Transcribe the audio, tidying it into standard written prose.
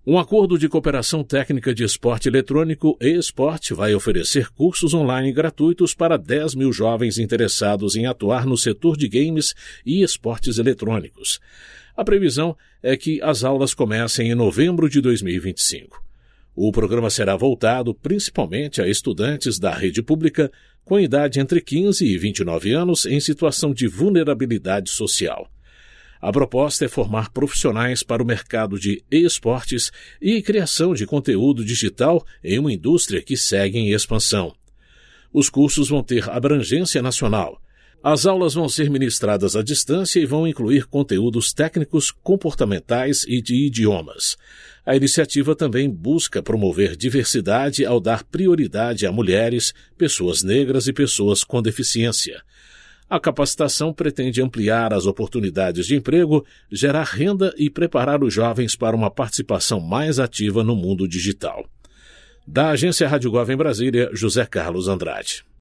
Um acordo de cooperação técnica de esporte eletrônico e-esporte vai oferecer cursos online gratuitos para 10 mil jovens interessados em atuar no setor de games e esportes eletrônicos. A previsão é que as aulas comecem em novembro de 2025. O programa será voltado principalmente a estudantes da rede pública com idade entre 15 e 29 anos em situação de vulnerabilidade social. A proposta é formar profissionais para o mercado de e-esportes e criação de conteúdo digital em uma indústria que segue em expansão. Os cursos vão ter abrangência nacional. As aulas vão ser ministradas à distância e vão incluir conteúdos técnicos, comportamentais e de idiomas. A iniciativa também busca promover diversidade ao dar prioridade a mulheres, pessoas negras e pessoas com deficiência. A capacitação pretende ampliar as oportunidades de emprego, gerar renda e preparar os jovens para uma participação mais ativa no mundo digital. Da Agência Rádio Gov em Brasília, José Carlos Andrade.